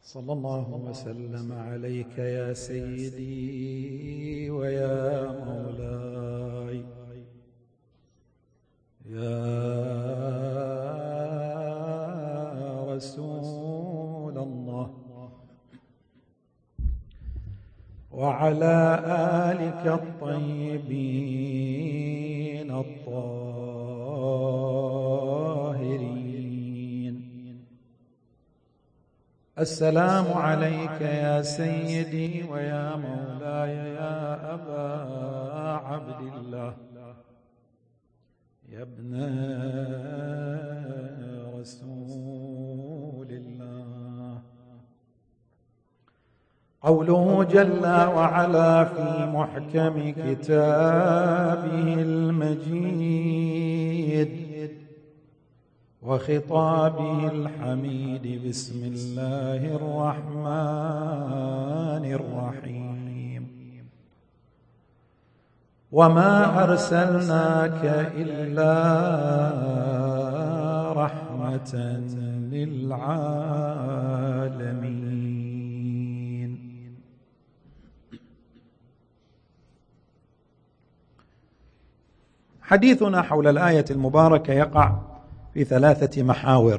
صلى الله وسلم عليك يا سيدي ويا مولاي يا رسول الله، وعلى آلك الطيبين الطاهرين. السلام عليك يا سيدي ويا مولاي يا أبا عبد الله يا ابن رسول الله. قوله جل وعلا في محكم كتابه المجيد وخطابه الحميد: بسم الله الرحمن الرحيم. وما أرسلناك إلا رحمة للعالمين. حديثنا حول الآية المباركة يقع في 3 محاور.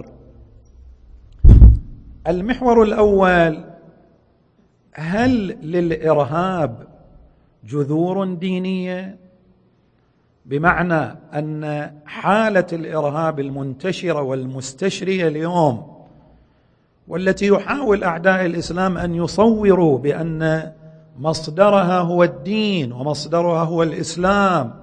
المحور الأول: هل للإرهاب جذور دينية؟ بمعنى أن حالة الإرهاب المنتشرة والمستشرية اليوم، والتي يحاول أعداء الإسلام أن يصوروا بأن مصدرها هو الدين ومصدرها هو الإسلام،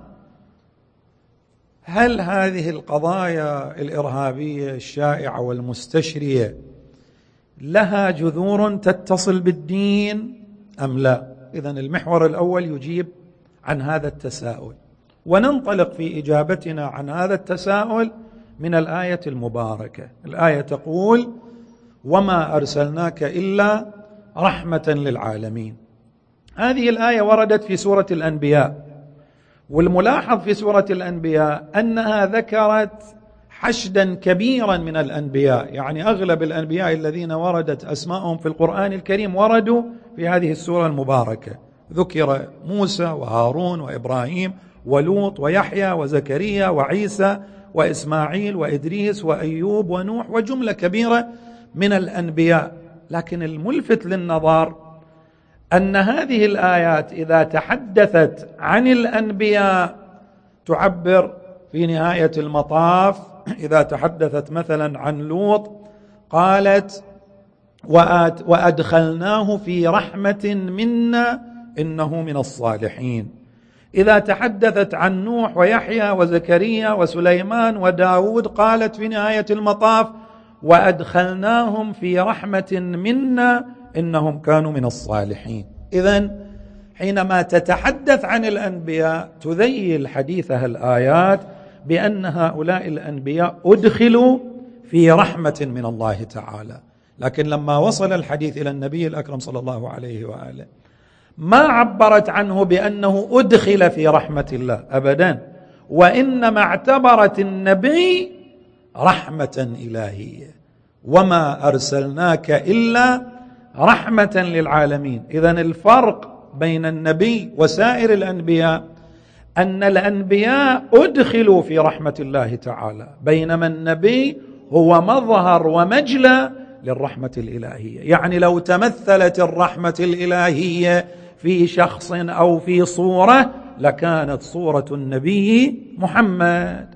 هل هذه القضايا الإرهابية الشائعة والمستشرية لها جذور تتصل بالدين أم لا؟ إذن المحور الأول يجيب عن هذا التساؤل، وننطلق في إجابتنا عن هذا التساؤل من الآية المباركة. الآية تقول: وما أرسلناك إلا رحمة للعالمين. هذه الآية وردت في سورة الأنبياء، والملاحظ في سورة الأنبياء أنها ذكرت حشدا كبيرا من الأنبياء، يعني أغلب الأنبياء الذين وردت أسماءهم في القرآن الكريم وردوا في هذه السورة المباركة. ذكر موسى وهارون وإبراهيم ولوط ويحيى وزكريا وعيسى وإسماعيل وإدريس وأيوب ونوح وجملة كبيرة من الأنبياء. لكن الملفت للنظر أن هذه الآيات إذا تحدثت عن الأنبياء تعبر في نهاية المطاف، إذا تحدثت مثلا عن لوط قالت: وأدخلناه في رحمة منا إنه من الصالحين. إذا تحدثت عن نوح ويحيى وزكريا وسليمان وداود قالت في نهاية المطاف: وأدخلناهم في رحمة منا إنهم كانوا من الصالحين. إذن حينما تتحدث عن الأنبياء تذيل حديثها الآيات بأن هؤلاء الأنبياء أدخلوا في رحمة من الله تعالى. لكن لما وصل الحديث إلى النبي الأكرم صلى الله عليه وآله ما عبرت عنه بأنه أدخل في رحمة الله أبدا، وإنما اعتبرت النبي رحمة إلهية. وما أرسلناك إلا رحمة للعالمين. إذن الفرق بين النبي وسائر الأنبياء أن الأنبياء أدخلوا في رحمة الله تعالى، بينما النبي هو مظهر ومجلى للرحمة الإلهية. يعني لو تمثلت الرحمة الإلهية في شخص أو في صورة لكانت صورة النبي محمد.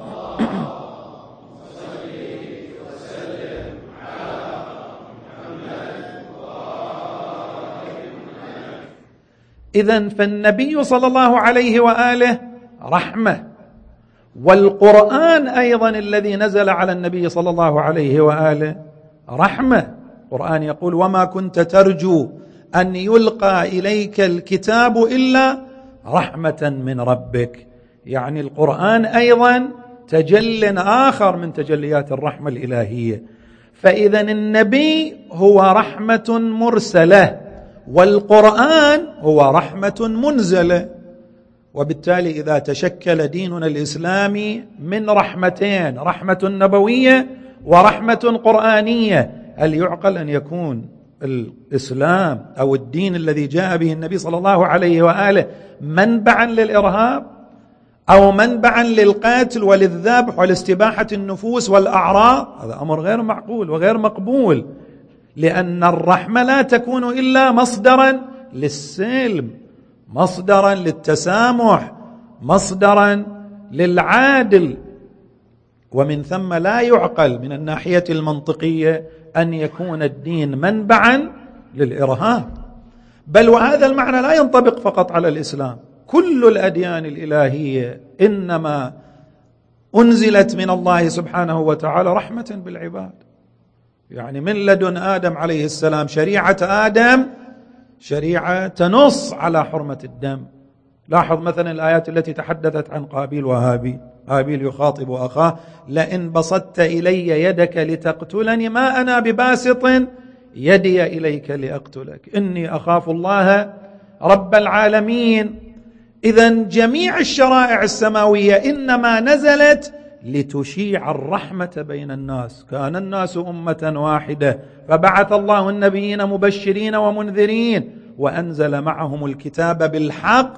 إذن فالنبي صلى الله عليه وآله رحمة، والقرآن أيضا الذي نزل على النبي صلى الله عليه وآله رحمة. القرآن يقول: وما كنت ترجو أن يلقى إليك الكتاب إلا رحمة من ربك. يعني القرآن أيضا تجل آخر من تجليات الرحمة الإلهية. فإذا النبي هو رحمة مرسلة، والقرآن هو رحمة منزلة. وبالتالي إذا تشكل ديننا الإسلامي من رحمتين، رحمة نبوية ورحمة قرآنية، هل يعقل أن يكون الإسلام أو الدين الذي جاء به النبي صلى الله عليه وآله منبعا للإرهاب أو منبعا للقتل وللذبح ولاستباحة النفوس والأعراض؟ هذا أمر غير معقول وغير مقبول، لأن الرحمة لا تكون إلا مصدرا للسلم، مصدرا للتسامح، مصدرا للعادل. ومن ثم لا يعقل من الناحية المنطقية أن يكون الدين منبعا للإرهاب. بل وهذا المعنى لا ينطبق فقط على الإسلام، كل الأديان الإلهية إنما أنزلت من الله سبحانه وتعالى رحمة بالعباد. يعني من لدن آدم عليه السلام شريعة آدم شريعة تنص على حرمة الدم. لاحظ مثلا الآيات التي تحدثت عن قابيل وهابيل. هابيل يخاطب أخاه: لئن بسطت إلي يدك لتقتلني ما أنا بباسط يدي إليك لأقتلك إني أخاف الله رب العالمين. إذن جميع الشرائع السماوية إنما نزلت لتشيع الرحمة بين الناس. كان الناس أمة واحدة فبعث الله النبيين مبشرين ومنذرين وأنزل معهم الكتاب بالحق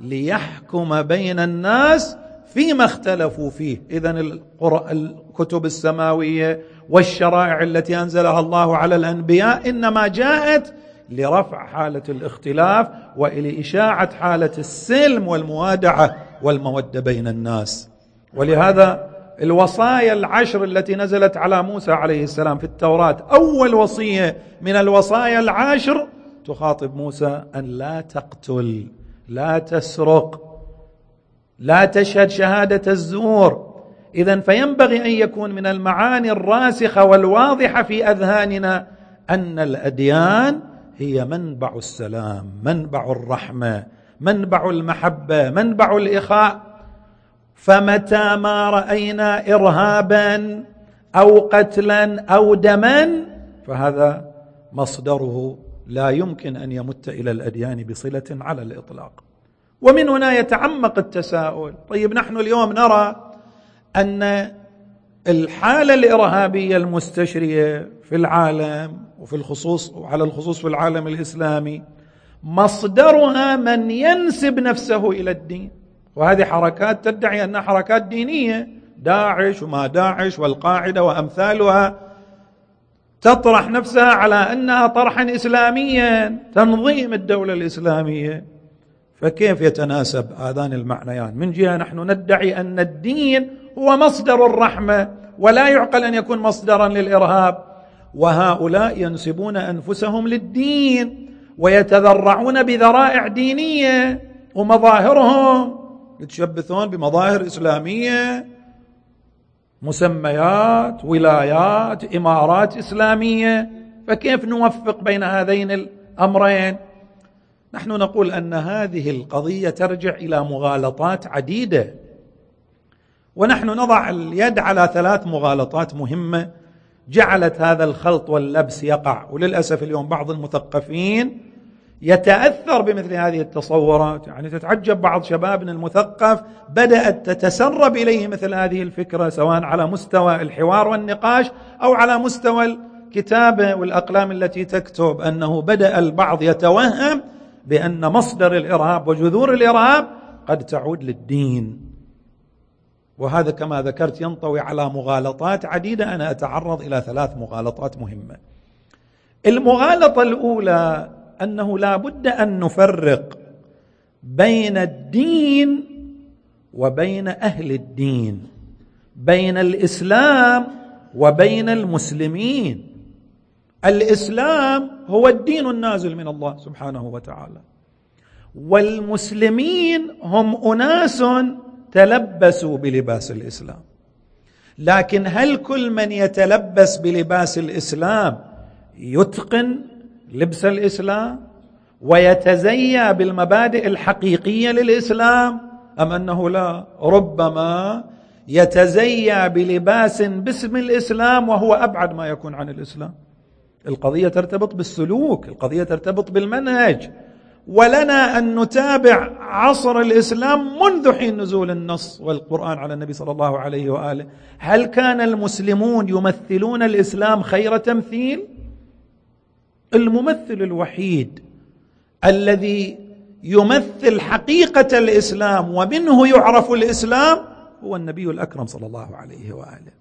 ليحكم بين الناس فيما اختلفوا فيه. إذن الكتب السماوية والشرائع التي أنزلها الله على الأنبياء إنما جاءت لرفع حالة الاختلاف ولإشاعة حالة السلم والموادعة والمودة بين الناس. ولهذا الوصايا العشر التي نزلت على موسى عليه السلام في التوراة، أول وصية من الوصايا العشر تخاطب موسى أن لا تقتل، لا تسرق، لا تشهد شهادة الزور. إذن فينبغي أن يكون من المعاني الراسخة والواضحة في أذهاننا أن الأديان هي منبع السلام، منبع الرحمة، منبع المحبة، منبع الإخاء. فمتى ما رأينا إرهابا أو قتلا أو دما فهذا مصدره لا يمكن أن يمت إلى الأديان بصلة على الإطلاق. ومن هنا يتعمق التساؤل: طيب نحن اليوم نرى أن الحالة الإرهابية المستشرية في العالم وفي الخصوص وعلى الخصوص في العالم الإسلامي مصدرها من ينسب نفسه إلى الدين، وهذه حركات تدعي أنها حركات دينية، داعش وما داعش والقاعدة وأمثالها تطرح نفسها على أنها طرحا إسلاميا، تنظيم الدولة الإسلامية. فكيف يتناسب هذان المعنيان؟ من جهة نحن ندعي أن الدين هو مصدر الرحمة ولا يعقل أن يكون مصدرا للإرهاب، وهؤلاء ينسبون أنفسهم للدين ويتذرعون بذرائع دينية ومظاهرهم يتشبثون بمظاهر إسلامية، مسميات، ولايات، إمارات إسلامية. فكيف نوفق بين هذين الأمرين؟ نحن نقول أن هذه القضية ترجع إلى مغالطات عديدة، ونحن نضع اليد على 3 مغالطات مهمة جعلت هذا الخلط واللبس يقع. وللأسف اليوم بعض المثقفين يتأثر بمثل هذه التصورات. يعني تتعجب بعض شبابنا المثقف بدأت تتسرب إليه مثل هذه الفكرة، سواء على مستوى الحوار والنقاش أو على مستوى الكتابة والأقلام التي تكتب، أنه بدأ البعض يتوهم بأن مصدر الإرهاب وجذور الإرهاب قد تعود للدين. وهذا كما ذكرت ينطوي على مغالطات عديدة. أنا أتعرض إلى 3 مغالطات مهمة. المغالطة الأولى أنه لا بد أن نفرق بين الدين وبين أهل الدين، بين الإسلام وبين المسلمين. الإسلام هو الدين النازل من الله سبحانه وتعالى، والمسلمين هم أناس تلبسوا بلباس الإسلام. لكن هل كل من يتلبس بلباس الإسلام يتقن لبس الإسلام ويتزيى بالمبادئ الحقيقية للإسلام، أم أنه لا، ربما يتزيى بلباس باسم الإسلام وهو أبعد ما يكون عن الإسلام؟ القضية ترتبط بالسلوك، القضية ترتبط بالمنهج. ولنا أن نتابع عصر الإسلام منذ حين نزول النص والقرآن على النبي صلى الله عليه وآله. هل كان المسلمون يمثلون الإسلام خير تمثيل؟ الممثل الوحيد الذي يمثل حقيقة الإسلام ومنه يعرف الإسلام هو النبي الأكرم صلى الله عليه وآله.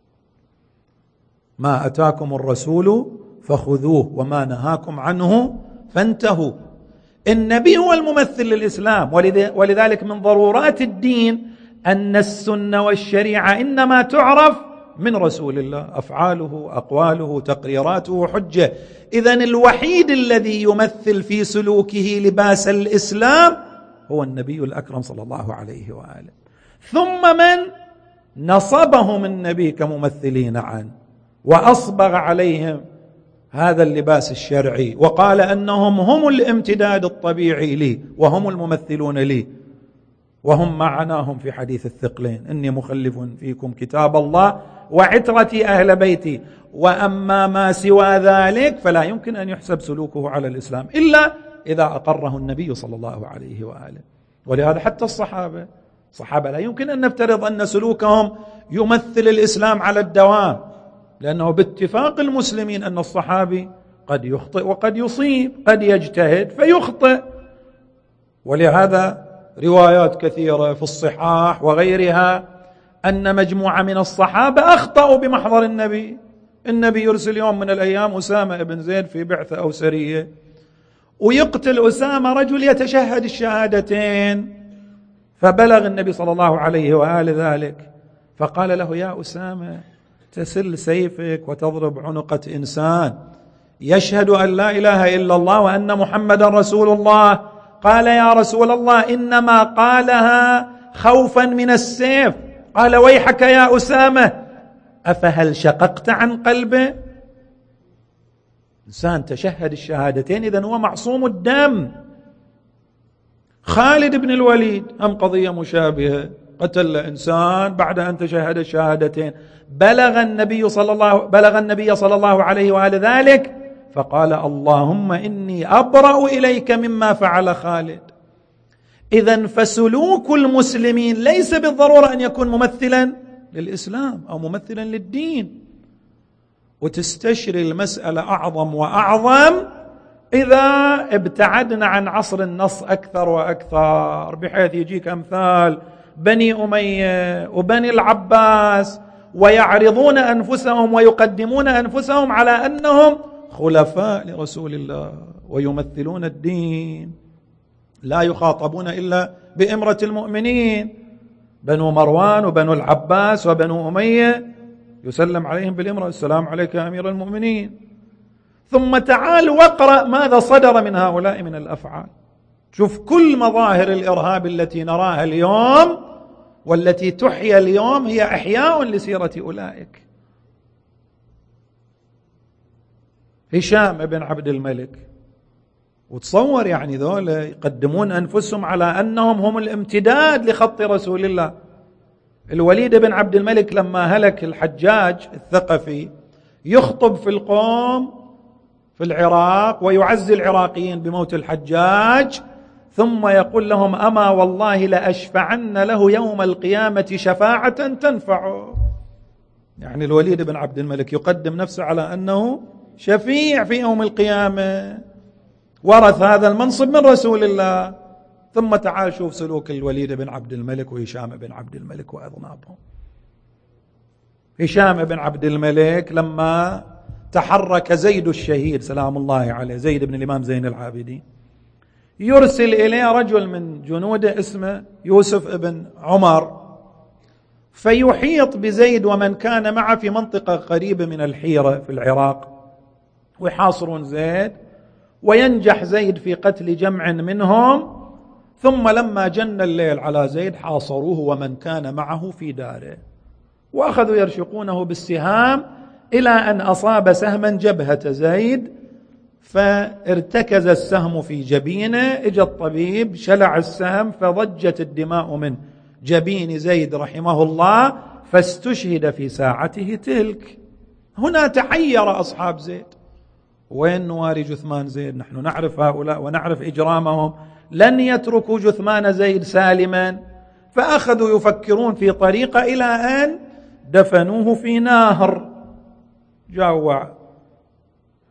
ما أتاكم الرسول فخذوه وما نهاكم عنه فانتهوا. النبي هو الممثل للإسلام، ولذلك من ضرورات الدين أن السنة والشريعة إنما تعرف من رسول الله، أفعاله، أقواله، تقريراته، حجة. إذن الوحيد الذي يمثل في سلوكه لباس الإسلام هو النبي الأكرم صلى الله عليه وآله. ثم من نصبهم النبي كممثلين عنه وأصبغ عليهم هذا اللباس الشرعي وقال أنهم هم الامتداد الطبيعي لي وهم الممثلون لي، وهم معناهم في حديث الثقلين: إني مخلف فيكم كتاب الله وعترتي أهل بيتي، وأما ما سوى ذلك فلا يمكن أن يحسب سلوكه على الإسلام إلا إذا أقره النبي صلى الله عليه وآله. ولهذا حتى الصحابة لا يمكن أن نفترض أن سلوكهم يمثل الإسلام على الدوام، لأنه باتفاق المسلمين أن الصحابي قد يخطئ وقد يصيب، قد يجتهد فيخطئ. ولهذا روايات كثيرة في الصحاح وغيرها أن مجموعة من الصحابة أخطأوا بمحضر النبي يرسل يوم من الأيام أسامة بن زيد في بعثة أو سرية، ويقتل أسامة رجل يتشهد الشهادتين، فبلغ النبي صلى الله عليه وآله ذلك، فقال له: يا أسامة، تسل سيفك وتضرب عنقة إنسان يشهد أن لا إله إلا الله وأن محمد رسول الله. قال: يا رسول الله، إنما قالها خوفا من السيف. قال: ويحك يا أسامة، أفهل شققت عن قلبه؟ إنسان تشهد الشهادتين إذن هو معصوم الدم. خالد بن الوليد هم قضية مشابهة، قتل إنسان بعد أن تشهد الشهادتين، بلغ النبي صلى الله عليه وآله ذلك، فقال: اللهم إني أبرأ إليك مما فعل خالد. إذن فسلوك المسلمين ليس بالضرورة أن يكون ممثلا للإسلام أو ممثلا للدين. وتستشري المسألة أعظم وأعظم إذا ابتعدنا عن عصر النص أكثر وأكثر، بحيث يجيك أمثال بني أمية وبني العباس ويعرضون أنفسهم ويقدمون أنفسهم على أنهم خلفاء لرسول الله ويمثلون الدين، لا يخاطبون إلا بإمرة المؤمنين. بنو مروان وبنو العباس وبنو أمية يسلم عليهم بالإمرة: السلام عليك يا أمير المؤمنين. ثم تعال واقرأ ماذا صدر من هؤلاء من الأفعال. شوف كل مظاهر الإرهاب التي نراها اليوم والتي تحيا اليوم هي إحياء لسيرة أولئك. هشام بن عبد الملك، وتصور يعني ذولا يقدمون أنفسهم على أنهم هم الامتداد لخط رسول الله. الوليد بن عبد الملك لما هلك الحجاج الثقفي يخطب في القوم في العراق ويعزي العراقيين بموت الحجاج، ثم يقول لهم: أما والله لأشفعن له يوم القيامة شفاعة تنفعه. يعني الوليد بن عبد الملك يقدم نفسه على أنه شفيع في يوم القيامة، ورث هذا المنصب من رسول الله. ثم تعال شوف سلوك الوليد بن عبد الملك وهشام بن عبد الملك وأذنابهم. هشام بن عبد الملك لما تحرك زيد الشهيد سلام الله عليه، زيد بن الإمام زين العابدين، يرسل إليه رجل من جنوده اسمه يوسف بن عمر، فيحيط بزيد ومن كان معه في منطقة قريبة من الحيرة في العراق، ويحاصرون زيد، وينجح زيد في قتل جمع منهم. ثم لما جن الليل على زيد حاصروه ومن كان معه في داره، وأخذوا يرشقونه بالسهام إلى أن أصاب سهما جبهة زيد، فارتكز السهم في جبينه. اجى الطبيب شلع السهم فضجت الدماء من جبين زيد رحمه الله، فاستشهد في ساعته تلك. هنا تحير أصحاب زيد: وين نواري جثمان زيد؟ نحن نعرف هؤلاء ونعرف إجرامهم، لن يتركوا جثمان زيد سالما. فأخذوا يفكرون في طريقة إلى أن دفنوه في نهر. جاءوا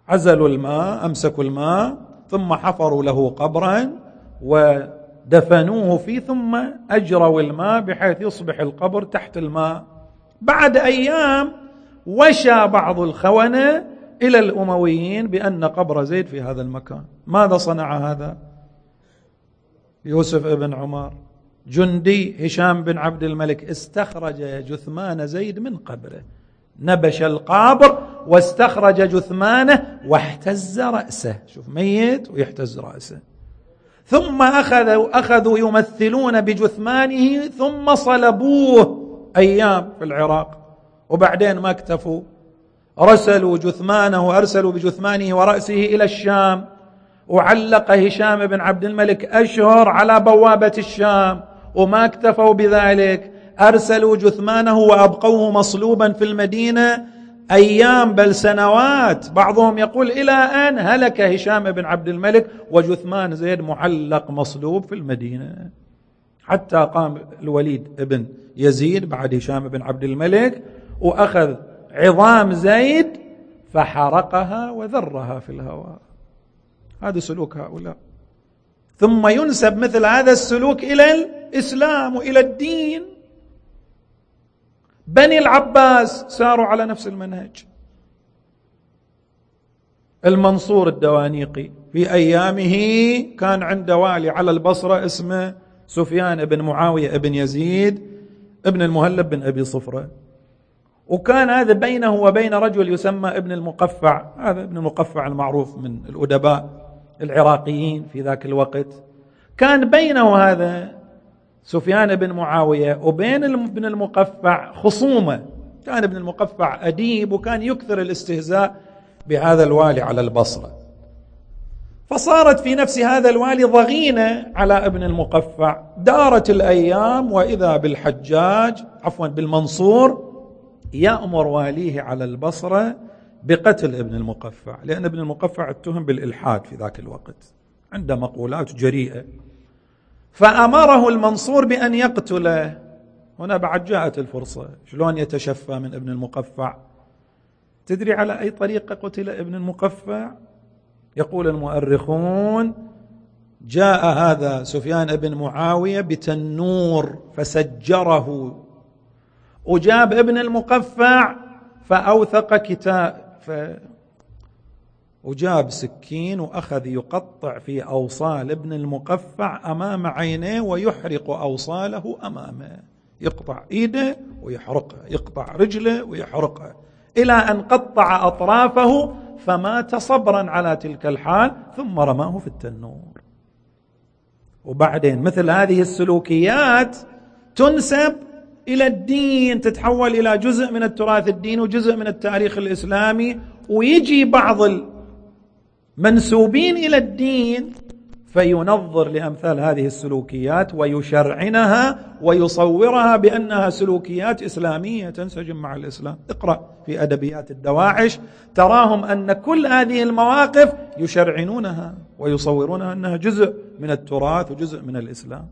عزلوا الماء، أمسكوا الماء، ثم حفروا له قبرا ودفنوه فيه، ثم أجروا الماء بحيث يصبح القبر تحت الماء. بعد أيام وشى بعض الخونة إلى الأمويين بأن قبر زيد في هذا المكان. ماذا صنع هذا؟ يوسف ابن عمر جندي هشام بن عبد الملك استخرج جثمان زيد من قبره، نبش القابر واستخرج جثمانه واحتز رأسه. شوف، ميت ويحتز رأسه. ثم أخذوا يمثلون بجثمانه ثم صلبوه أيام في العراق. وبعدين ما اكتفوا، أرسلوا بجثمانه ورأسه إلى الشام، وعلق هشام بن عبد الملك أشهر على بوابة الشام. وما اكتفوا بذلك، أرسلوا جثمانه وأبقوه مصلوبا في المدينة أيام بل سنوات. بعضهم يقول إلى أن هلك هشام بن عبد الملك وجثمان زيد معلق مصلوب في المدينة، حتى قام الوليد بن يزيد بعد هشام بن عبد الملك وأخذ عظام زيد فحرقها وذرها في الهواء. هذا سلوك هؤلاء. ثم ينسب مثل هذا السلوك إلى الإسلام وإلى الدين. بني العباس ساروا على نفس المنهج. المنصور الدوانيقي في أيامه كان عنده والي على البصرة اسمه سفيان بن معاوية بن يزيد ابن المهلب بن أبي صفرة، وكان هذا بينه وبين رجل يسمى ابن المقفع. هذا ابن المقفع المعروف من الأدباء العراقيين في ذاك الوقت. كان بينه هذا سفيان بن معاوية وبين ابن المقفع خصومة. كان ابن المقفع أديب وكان يكثر الاستهزاء بهذا الوالي على البصرة، فصارت في نفس هذا الوالي ضغينة على ابن المقفع. دارت الأيام وإذا بالمنصور يأمر واليه على البصرة بقتل ابن المقفع، لأن ابن المقفع اتهم بالإلحاد في ذاك الوقت، عنده مقولات جريئة. فأمره المنصور بأن يقتله. هنا بعد جاءت الفرصة، شلون يتشفى من ابن المقفع؟ تدري على أي طريقة قتل ابن المقفع؟ يقول المؤرخون جاء هذا سفيان بن معاوية بتنور فسجره، وجاب ابن المقفع فأوثق وجاب سكين وأخذ يقطع في أوصال ابن المقفع أمام عينيه ويحرق أوصاله أمامه. يقطع إيده ويحرقها، يقطع رجله ويحرقها، إلى أن قطع أطرافه فمات صبرا على تلك الحال، ثم رماه في التنور. وبعدين مثل هذه السلوكيات تنسب إلى الدين، تتحول إلى جزء من التراث الديني وجزء من التاريخ الإسلامي، ويجي بعض المنسوبين إلى الدين فينظر لأمثال هذه السلوكيات ويشرعنها ويصورها بأنها سلوكيات إسلامية تنسجم مع الإسلام. اقرأ في أدبيات الدواعش تراهم أن كل هذه المواقف يشرعنونها ويصورونها أنها جزء من التراث وجزء من الإسلام.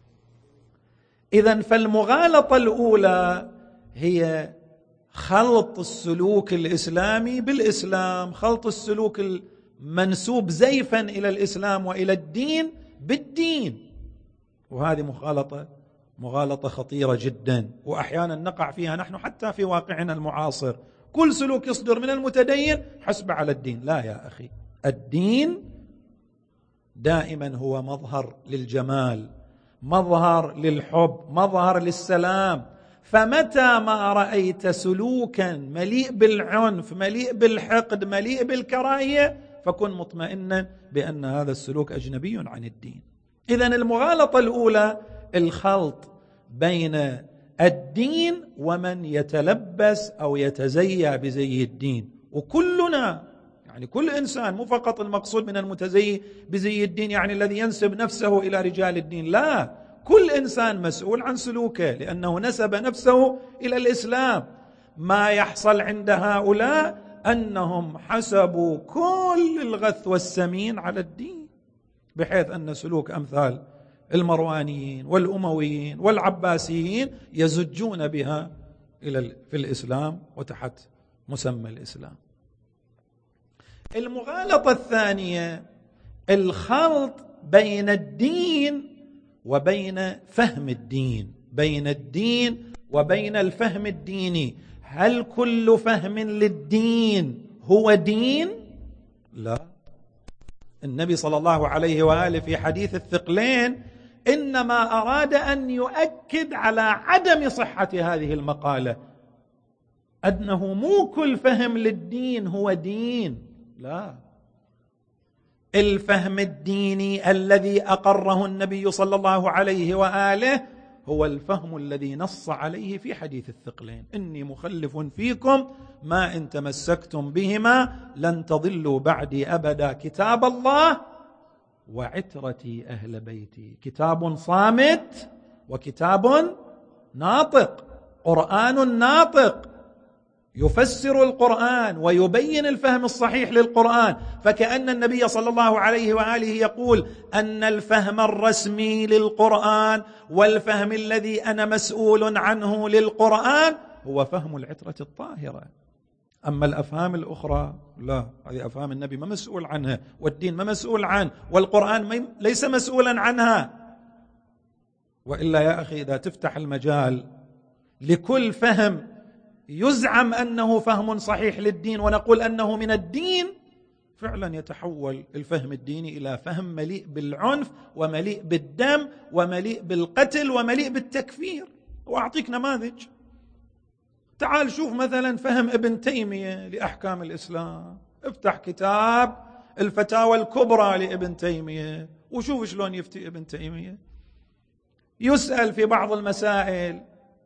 إذن فالمغالطة الأولى هي خلط السلوك الإسلامي بالإسلام، خلط السلوك المنسوب زيفا إلى الإسلام وإلى الدين بالدين، وهذه مغالطة خطيرة جدا، وأحيانا نقع فيها نحن حتى في واقعنا المعاصر. كل سلوك يصدر من المتدين حسب على الدين. لا يا أخي، الدين دائما هو مظهر للجمال، مظهر للحب، مظهر للسلام. فمتى ما رأيت سلوكا مليء بالعنف، مليء بالحقد، مليء بالكراهية، فكن مطمئنا بأن هذا السلوك أجنبي عن الدين. إذن المغالطة الأولى الخلط بين الدين ومن يتلبس أو يتزيى بزي الدين. وكلنا، يعني كل إنسان، مو فقط المقصود من المتزيي بزي الدين يعني الذي ينسب نفسه إلى رجال الدين، لا، كل إنسان مسؤول عن سلوكه لأنه نسب نفسه إلى الإسلام. ما يحصل عند هؤلاء أنهم حسبوا كل الغث والسمين على الدين، بحيث أن سلوك أمثال المروانيين والأمويين والعباسيين يزجون بها في الإسلام وتحت مسمى الإسلام. المغالطة الثانية الخلط بين الدين وبين فهم الدين، بين الدين وبين الفهم الديني. هل كل فهم للدين هو دين؟ لا. النبي صلى الله عليه وآله في حديث الثقلين إنما أراد أن يؤكد على عدم صحة هذه المقالة، أنه مو كل فهم للدين هو دين. لا، الفهم الديني الذي أقره النبي صلى الله عليه وآله هو الفهم الذي نص عليه في حديث الثقلين: إني مخلف فيكم ما إن تمسكتم بهما لن تضلوا بعدي أبدا، كتاب الله وعترتي أهل بيتي. كتاب صامت وكتاب ناطق، قرآن ناطق يفسر القرآن ويبين الفهم الصحيح للقرآن. فكأن النبي صلى الله عليه وآله يقول أن الفهم الرسمي للقرآن والفهم الذي أنا مسؤول عنه للقرآن هو فهم العترة الطاهرة. أما الأفهام الأخرى لا، هذه أفهام النبي ما مسؤول عنها، والدين ما مسؤول عنه، والقرآن ليس مسؤولا عنها. وإلا يا أخي إذا تفتح المجال لكل فهم يزعم أنه فهم صحيح للدين ونقول أنه من الدين، فعلا يتحول الفهم الديني إلى فهم مليء بالعنف ومليء بالدم ومليء بالقتل ومليء بالتكفير. وأعطيك نماذج. تعال شوف مثلا فهم ابن تيمية لأحكام الإسلام، افتح كتاب الفتاوى الكبرى لابن تيمية وشوف شلون يفتي ابن تيمية. يسأل في بعض المسائل،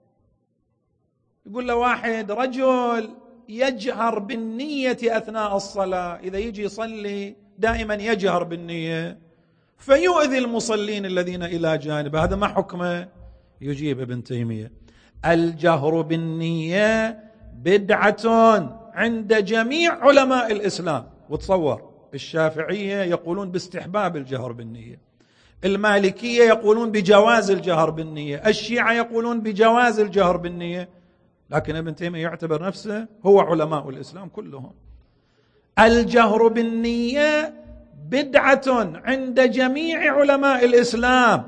يقول له واحد رجل يجهر بالنية أثناء الصلاة، إذا يجي يصلي دائما يجهر بالنية فيؤذي المصلين الذين إلى جانبه، هذا ما حكمه؟ يجيب ابن تيمية: الجهر بالنية بدعة عند جميع علماء الإسلام. وتصور الشافعية يقولون باستحباب الجهر بالنية، المالكية يقولون بجواز الجهر بالنية، الشيعة يقولون بجواز الجهر بالنية، لكن ابن تيمية يعتبر نفسه هو علماء الإسلام كلهم. الجهر بالنية بدعة عند جميع علماء الإسلام،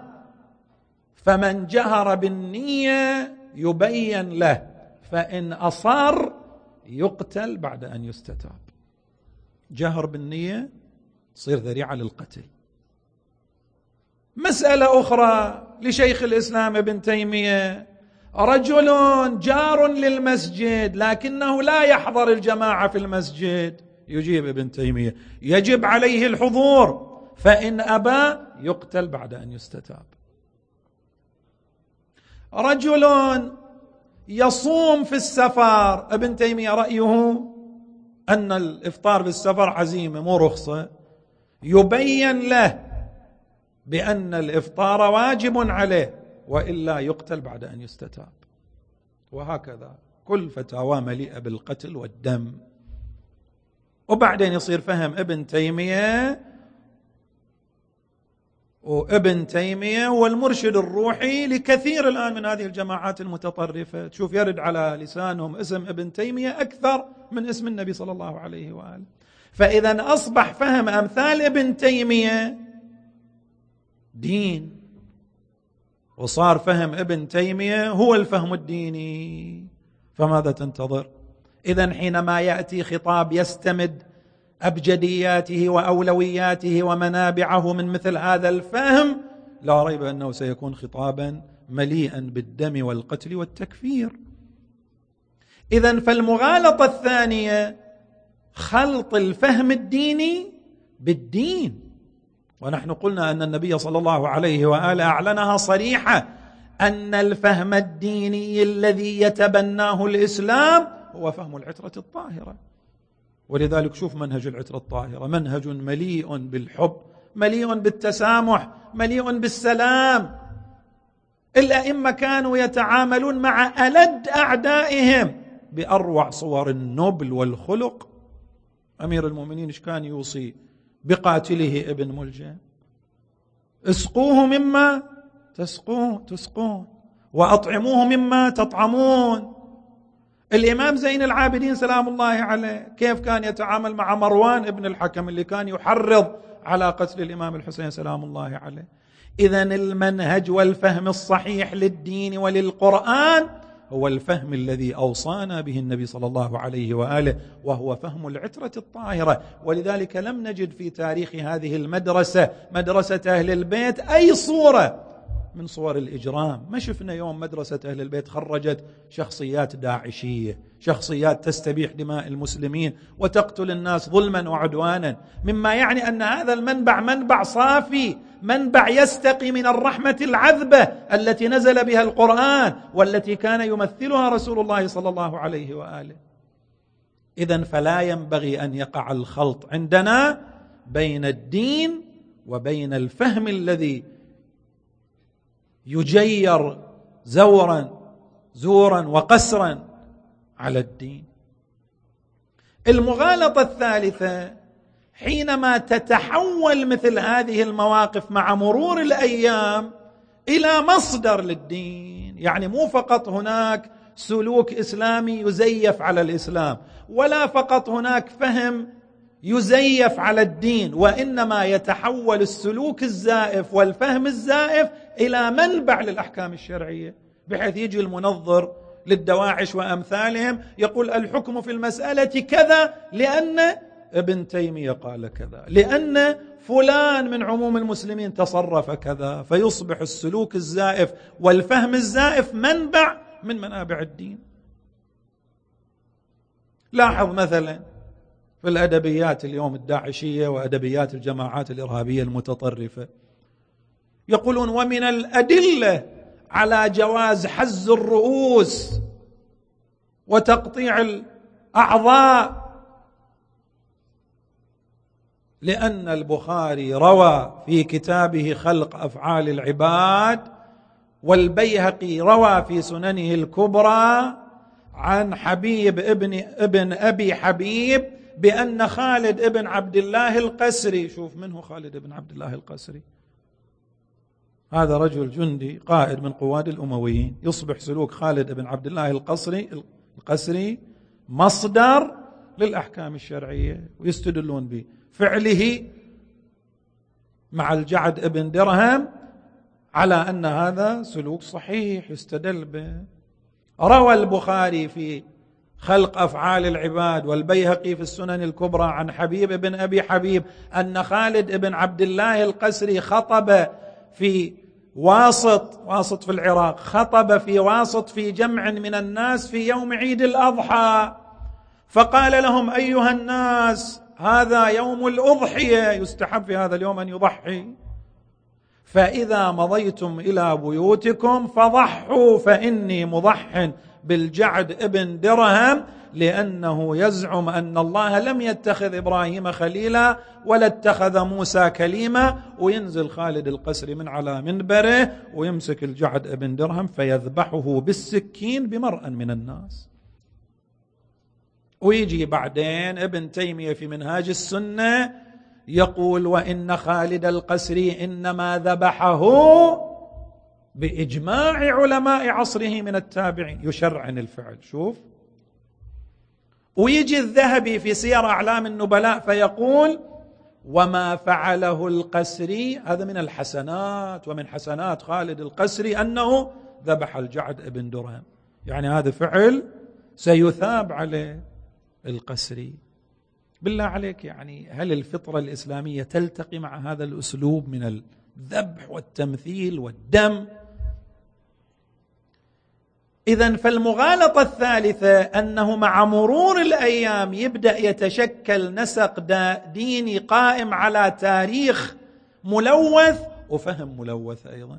فمن جهر بالنية يبين له، فإن أصر يقتل بعد أن يستتاب. جهر بالنية تصير ذريعة للقتل. مسألة أخرى لشيخ الإسلام ابن تيمية: رجل جار للمسجد لكنه لا يحضر الجماعة في المسجد. يجيب ابن تيمية: يجب عليه الحضور، فإن أبى يقتل بعد أن يستتاب. رجل يصوم في السفر، ابن تيمية رأيه أن الإفطار في السفر عزيمة مو رخصة، يبين له بأن الإفطار واجب عليه وإلا يقتل بعد أن يستتاب. وهكذا كل فتاوى مليئة بالقتل والدم. وبعدين يصير فهم ابن تيمية، وابن تيمية هو المرشد الروحي لكثير الآن من هذه الجماعات المتطرفة. تشوف يرد على لسانهم اسم ابن تيمية أكثر من اسم النبي صلى الله عليه وآله. فإذا أصبح فهم أمثال ابن تيمية دين، وصار فهم ابن تيمية هو الفهم الديني. فماذا تنتظر؟ إذن حينما يأتي خطاب يستمد أبجدياته وأولوياته ومنابعه من مثل هذا الفهم، لا ريب أنه سيكون خطابا مليئا بالدم والقتل والتكفير. إذن فالمغالطة الثانية خلط الفهم الديني بالدين. ونحن قلنا أن النبي صلى الله عليه وآله أعلنها صريحة أن الفهم الديني الذي يتبناه الإسلام هو فهم العترة الطاهرة. ولذلك شوف منهج العترة الطاهرة، منهج مليء بالحب، مليء بالتسامح، مليء بالسلام. الأئمة كانوا يتعاملون مع ألد أعدائهم بأروع صور النبل والخلق. أمير المؤمنين إيش كان يوصي بقاتله ابن ملجم؟ اسقوه مما تسقون وأطعموه مما تطعمون. الإمام زين العابدين سلام الله عليه كيف كان يتعامل مع مروان ابن الحكم اللي كان يحرض على قتل الإمام الحسين سلام الله عليه. إذن المنهج والفهم الصحيح للدين وللقرآن هو الفهم الذي أوصانا به النبي صلى الله عليه وآله، وهو فهم العترة الطاهرة. ولذلك لم نجد في تاريخ هذه المدرسة، مدرسة أهل البيت، أي صورة من صور الإجرام. ما شفنا يوم مدرسة أهل البيت خرجت شخصيات داعشية، شخصيات تستبيح دماء المسلمين وتقتل الناس ظلما وعدوانا، مما يعني أن هذا المنبع منبع صافي، منبع يستقي من الرحمة العذبة التي نزل بها القرآن والتي كان يمثلها رسول الله صلى الله عليه وآله. إذن فلا ينبغي أن يقع الخلط عندنا بين الدين وبين الفهم الذي يجير زورا وقسرا على الدين. المغالطة الثالثة حينما تتحول مثل هذه المواقف مع مرور الأيام إلى مصدر للدين، يعني مو فقط هناك سلوك إسلامي يزيف على الإسلام، ولا فقط هناك فهم يزيف على الدين، وإنما يتحول السلوك الزائف والفهم الزائف إلى منبع للأحكام الشرعية، بحيث يجي المنظر للدواعش وأمثالهم يقول الحكم في المسألة كذا لأن ابن تيمية قال كذا، لأن فلان من عموم المسلمين تصرف كذا، فيصبح السلوك الزائف والفهم الزائف منبع من منابع الدين. لاحظ مثلا في الأدبيات اليوم الداعشية وأدبيات الجماعات الإرهابية المتطرفة، يقولون ومن الأدلة على جواز حز الرؤوس وتقطيع الأعضاء لأن البخاري روى في كتابه خلق أفعال العباد، والبيهقي روى في سننه الكبرى عن حبيب ابن أبي حبيب بأن خالد ابن عبد الله القسري، شوف منه خالد ابن عبد الله القسري، هذا رجل جندي قائد من قواد الأمويين، يصبح سلوك خالد ابن عبد الله القسري مصدر للأحكام الشرعية، ويستدلون بفعله مع الجعد ابن درهم على أن هذا سلوك صحيح يستدل به. روى البخاري في خلق أفعال العباد والبيهقي في السنن الكبرى عن حبيب بن أبي حبيب أن خالد بن عبد الله القسري خطب في واسط في العراق، خطب في واسط في جمع من الناس في يوم عيد الأضحى، فقال لهم أيها الناس هذا يوم الأضحية، يستحب في هذا اليوم أن يضحي، فإذا مضيتم إلى بيوتكم فضحوا فإني مضح بالجعد ابن درهم لأنه يزعم أن الله لم يتخذ إبراهيم خليلا ولا اتخذ موسى كليما. وينزل خالد القسري من على منبره ويمسك الجعد ابن درهم فيذبحه بالسكين بمرأ من الناس. ويجي بعدين ابن تيمية في منهاج السنة يقول وإن خالد القسري إنما ذبحه بإجماع علماء عصره من التابعين، يشرعن الفعل. شوف، ويجي الذهبي في سير أعلام النبلاء فيقول وما فعله القسري هذا من الحسنات، ومن حسنات خالد القسري أنه ذبح الجعد ابن درهم، يعني هذا فعل سيثاب عليه القسري. بالله عليك، يعني هل الفطرة الإسلامية تلتقي مع هذا الأسلوب من الذبح والتمثيل والدم؟ إذن فالمغالطة الثالثة أنه مع مرور الأيام يبدأ يتشكل نسق ديني قائم على تاريخ ملوث وفهم ملوث أيضا،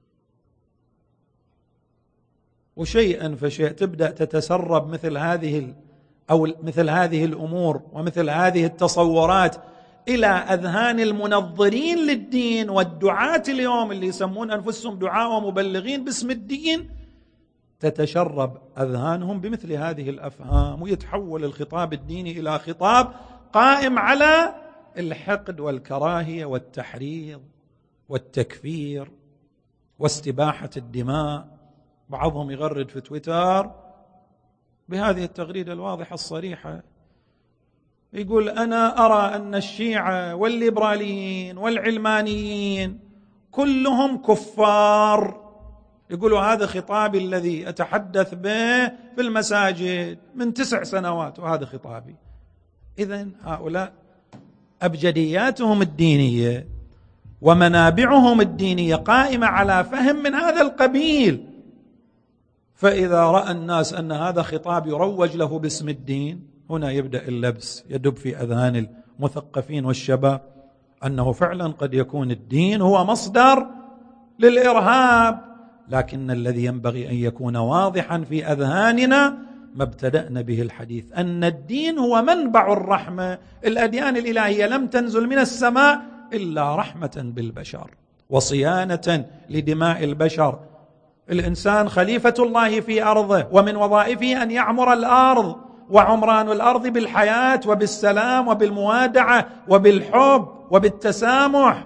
وشيئا فشيء تبدأ تتسرب مثل هذه الأمور ومثل هذه التصورات إلى أذهان المنظرين للدين والدعاة اليوم اللي يسمون أنفسهم دعاة ومبلغين باسم الدين، تتشرب أذهانهم بمثل هذه الأفهام، ويتحول الخطاب الديني إلى خطاب قائم على الحقد والكراهية والتحريض والتكفير واستباحة الدماء. بعضهم يغرد في تويتر بهذه التغريدة الواضحة الصريحة، يقول: أنا أرى أن الشيعة والليبراليين والعلمانيين كلهم كفار. يقولوا هذا خطابي الذي أتحدث به في المساجد من 9 سنوات، وهذا خطابي. إذن هؤلاء أبجدياتهم الدينية ومنابعهم الدينية قائمة على فهم من هذا القبيل، فإذا رأى الناس أن هذا خطاب يروج له باسم الدين، هنا يبدأ اللبس يدب في أذهان المثقفين والشباب أنه فعلا قد يكون الدين هو مصدر للإرهاب. لكن الذي ينبغي أن يكون واضحا في أذهاننا ما ابتدأنا به الحديث، أن الدين هو منبع الرحمة. الأديان الإلهية لم تنزل من السماء إلا رحمة بالبشر وصيانة لدماء البشر. الإنسان خليفة الله في أرضه، ومن وظائفه أن يعمر الأرض، وعمران الأرض بالحياة وبالسلام وبالموادعة وبالحب وبالتسامح.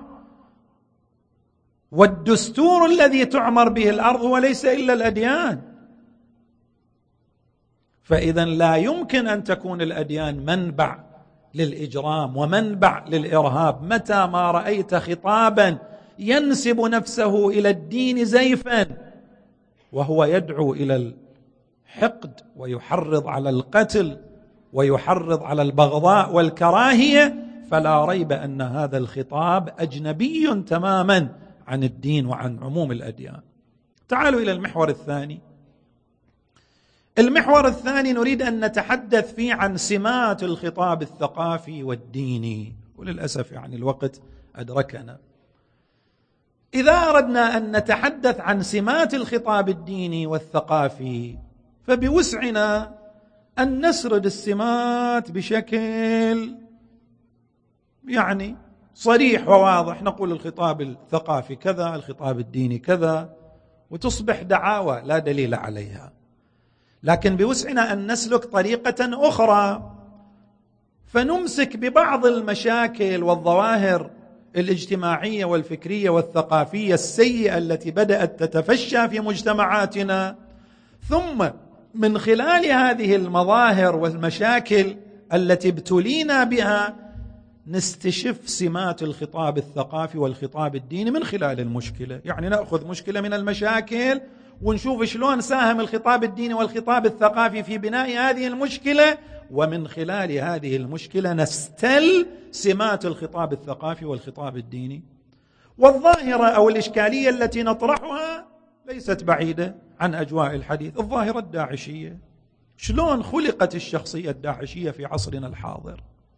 والدستور الذي تعمر به الأرض هو ليس إلا الأديان. فإذا لا يمكن أن تكون الأديان منبع للإجرام ومنبع للإرهاب. متى ما رأيت خطابا ينسب نفسه إلى الدين زيفا وهو يدعو إلى الحقد ويحرض على القتل ويحرض على البغضاء والكراهية، فلا ريب أن هذا الخطاب أجنبي تماما عن الدين وعن عموم الأديان. تعالوا إلى المحور الثاني. المحور الثاني نريد أن نتحدث فيه عن سمات الخطاب الثقافي والديني، وللأسف الوقت أدركنا. إذا أردنا أن نتحدث عن سمات الخطاب الديني والثقافي فبوسعنا أن نسرد السمات بشكل صريح وواضح. نقول الخطاب الثقافي كذا، الخطاب الديني كذا، وتصبح دعاوى لا دليل عليها. لكن بوسعنا أن نسلك طريقة أخرى فنمسك ببعض المشاكل والظواهر الاجتماعية والفكرية والثقافية السيئة التي بدأت تتفشى في مجتمعاتنا، ثم من خلال هذه المظاهر والمشاكل التي ابتلينا بها نستشف سمات الخطاب الثقافي والخطاب الديني من خلال المشكلة. نأخذ مشكلة من المشاكل ونشوف شلون ساهم الخطاب الديني والخطاب الثقافي في بناء هذه المشكلة، ومن خلال هذه المشكلة نستل سمات الخطاب الثقافي والخطاب الديني. والظاهرة أو الإشكالية التي نطرحها ليست بعيدة عن أجواء الحديث، الظاهرة الداعشية. شلون خلقت الشخصية الداعشية في عصرنا الحاضر؟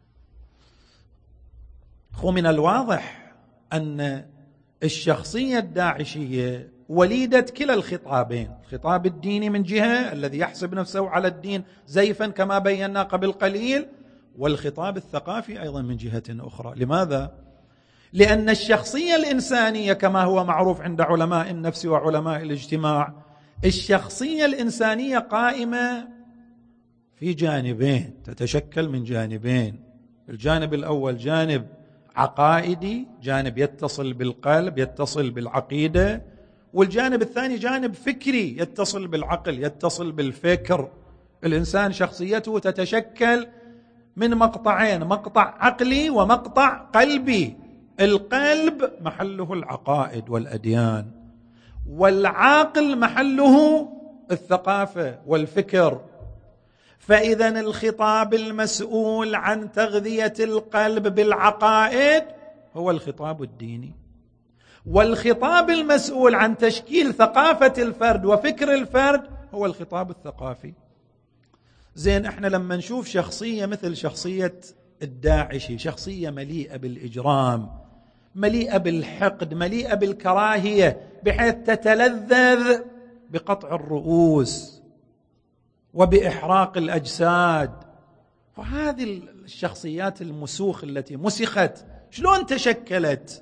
من الواضح أن الشخصية الداعشية وليدة كلا الخطابين، الخطاب الديني من جهة الذي يحسب نفسه على الدين زيفا كما بينا قبل قليل، والخطاب الثقافي أيضا من جهة أخرى. لماذا؟ لأن الشخصية الإنسانية كما هو معروف عند علماء النفس وعلماء الاجتماع، الشخصية الإنسانية قائمة في جانبين، تتشكل من جانبين. الجانب الأول جانب عقائدي، جانب يتصل بالقلب يتصل بالعقيدة، والجانب الثاني جانب فكري يتصل بالعقل يتصل بالفكر. الإنسان شخصيته تتشكل من مقطعين، مقطع عقلي ومقطع قلبي. القلب محله العقائد والأديان، والعاقل محله الثقافة والفكر. فإذا الخطاب المسؤول عن تغذية القلب بالعقائد هو الخطاب الديني، والخطاب المسؤول عن تشكيل ثقافة الفرد وفكر الفرد هو الخطاب الثقافي. احنا لما نشوف شخصية مثل شخصية الداعشي، شخصية مليئة بالإجرام، مليئة بالحقد، مليئة بالكراهية، بحيث تتلذذ بقطع الرؤوس وبإحراق الأجساد، وهذه الشخصيات المسوخ التي مسخت شلون تشكلت؟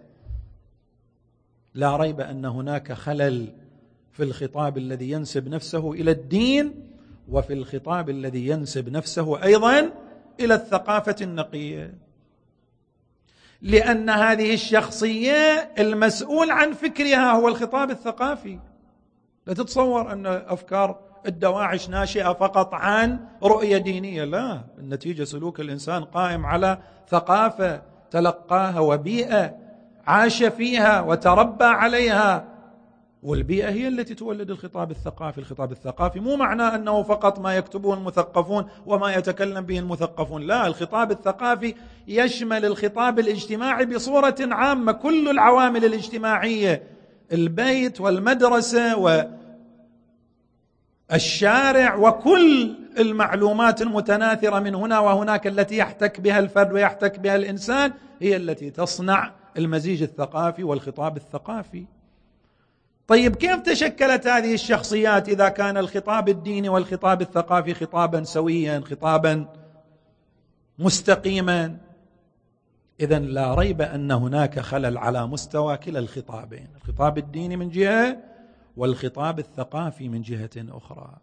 لا ريب أن هناك خلل في الخطاب الذي ينسب نفسه إلى الدين، وفي الخطاب الذي ينسب نفسه أيضا إلى الثقافة النقية. لأن هذه الشخصية المسؤول عن فكرها هو الخطاب الثقافي. لا تتصور أن أفكار الدواعش ناشئة فقط عن رؤية دينية، لا، النتيجة سلوك الإنسان قائم على ثقافة تلقاها وبيئة عاش فيها وتربى عليها، والبيئة هي التي تولد الخطاب الثقافي. الخطاب الثقافي مو معناه أنه فقط ما يكتبه المثقفون وما يتكلم به المثقفون، لا، الخطاب الثقافي يشمل الخطاب الاجتماعي بصورة عامة، كل العوامل الاجتماعية، البيت والمدرسة والشارع وكل المعلومات المتناثرة من هنا وهناك التي يحتك بها الفرد ويحتك بها الإنسان هي التي تصنع المزيج الثقافي والخطاب الثقافي. طيب كيف تشكلت هذه الشخصيات إذا كان الخطاب الديني والخطاب الثقافي خطابا سويا، خطابا مستقيما؟ إذن لا ريب أن هناك خلل على مستوى كلا الخطابين، الخطاب الديني من جهة والخطاب الثقافي من جهة أخرى.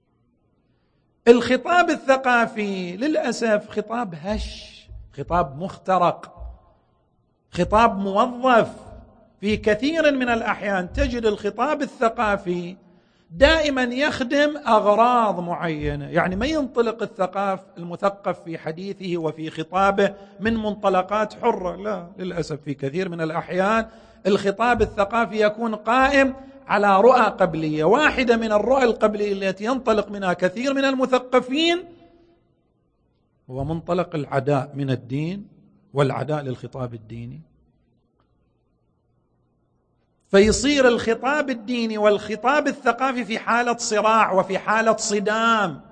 الخطاب الثقافي للأسف خطاب هش، خطاب مخترق، خطاب موظف. في كثير من الأحيان تجد الخطاب الثقافي دائما يخدم أغراض معينة، يعني ما ينطلق المثقف في حديثه وفي خطابه من منطلقات حرة، لا، للأسف في كثير من الأحيان الخطاب الثقافي يكون قائم على رؤى قبلية. واحدة من الرؤى القبلية التي ينطلق منها كثير من المثقفين هو منطلق العداء من الدين والعداء للخطاب الديني، فيصير الخطاب الديني والخطاب الثقافي في حالة صراع وفي حالة صدام.